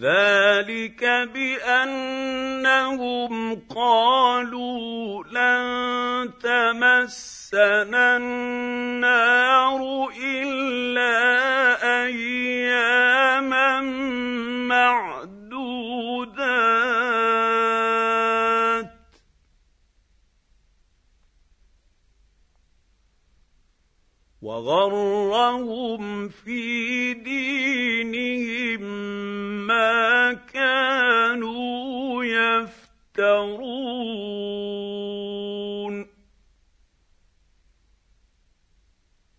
ذلك بانهم قالوا لن تمسنا النار الا اياما معدودات وغرهم في دينهم